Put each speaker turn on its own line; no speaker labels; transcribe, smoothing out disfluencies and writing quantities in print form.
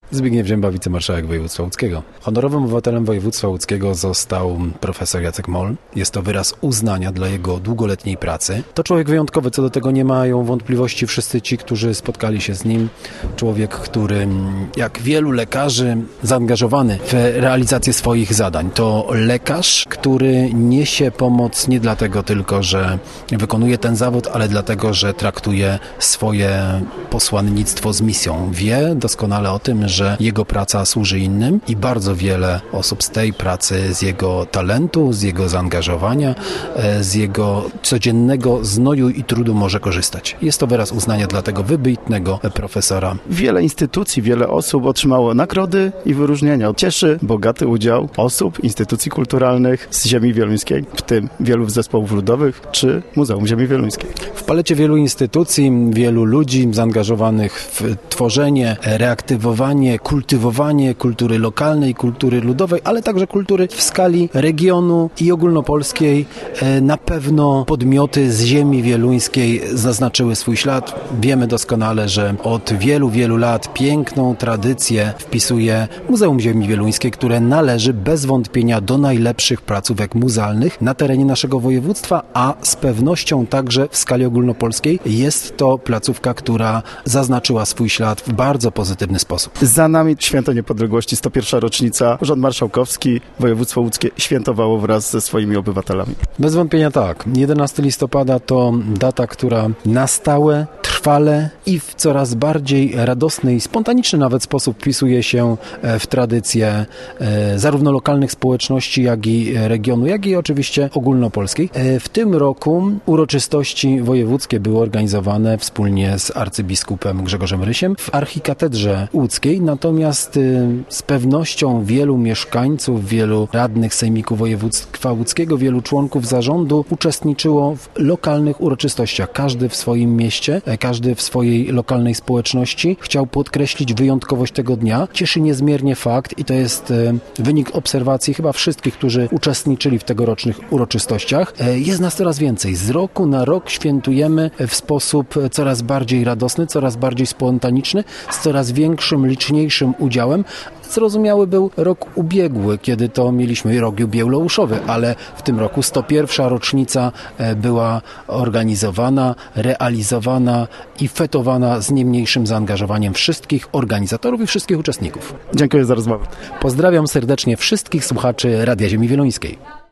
Zbigniew Zięba, wicemarszałek województwa łódzkiego. Honorowym obywatelem województwa łódzkiego został profesor Jacek Moll. Jest to wyraz uznania dla jego długoletniej pracy. To człowiek wyjątkowy, co do tego nie mają wątpliwości wszyscy ci, którzy spotkali się z nim. Człowiek, który jak wielu lekarzy zaangażowany w realizację swoich zadań. To lekarz, który niesie pomoc nie dlatego tylko, że wykonuje ten zawód, ale dlatego, że traktuje swoje posłannictwo z misją. Wie doskonale o tym, że jego praca służy innym i bardzo wiele osób z tej pracy, z jego talentu, z jego zaangażowania, z jego codziennego znoju i trudu może korzystać. Jest to wyraz uznania dla tego wybitnego profesora.
Wiele instytucji, wiele osób otrzymało nagrody i wyróżnienia. Cieszy bogaty udział osób, instytucji kulturalnych z ziemi wieluńskiej, w tym wielu zespołów ludowych czy Muzeum Ziemi Wieluńskiej.
W palecie wielu instytucji, wielu ludzi zaangażowanych w tworzenie, reaktywowanie, kultywowanie kultury lokalnej, kultury ludowej, ale także kultury w skali regionu i ogólnopolskiej. Na pewno podmioty z ziemi wieluńskiej zaznaczyły swój ślad. Wiemy doskonale, że od wielu, wielu lat piękną tradycję wpisuje Muzeum Ziemi Wieluńskiej, które należy bez wątpienia do najlepszych placówek muzealnych na terenie naszego województwa, a z pewnością także w skali ogólnopolskiej jest to placówka, która zaznaczyła swój ślad w bardzo pozytywny sposób.
Za nami Święto Niepodległości, 101. rocznica. Urząd Marszałkowski, województwo łódzkie świętowało wraz ze swoimi obywatelami.
Bez wątpienia tak. 11 listopada to data, która na stałe, trwale i w coraz bardziej radosny i spontaniczny nawet sposób wpisuje się w tradycję zarówno lokalnych społeczności, jak i regionu, jak i oczywiście ogólnopolskiej. W tym roku uroczystości wojewódzkie były organizowane wspólnie z arcybiskupem Grzegorzem Rysiem w archikatedrze łódzkiej, natomiast z pewnością wielu mieszkańców, wielu radnych sejmiku województwa łódzkiego, wielu członków zarządu uczestniczyło w lokalnych uroczystościach. Każdy w swoim mieście, każdy w swojej lokalnej społeczności chciał podkreślić wyjątkowość tego dnia. Cieszy niezmiernie fakt i to jest wynik obserwacji chyba wszystkich, którzy uczestniczyli w tegorocznych uroczystościach. Jest nas coraz więcej. Z roku na rok świętujemy w sposób coraz bardziej radosny, coraz bardziej spontaniczny, z coraz większym, liczniejszym udziałem. Zrozumiały był rok ubiegły, kiedy to mieliśmy rok jubileuszowy, ale w tym roku 101. rocznica była organizowana, realizowana i fetowana z nie mniejszym zaangażowaniem wszystkich organizatorów i wszystkich uczestników.
Dziękuję za rozmowę.
Pozdrawiam serdecznie wszystkich słuchaczy Radia Ziemi Wieluńskiej.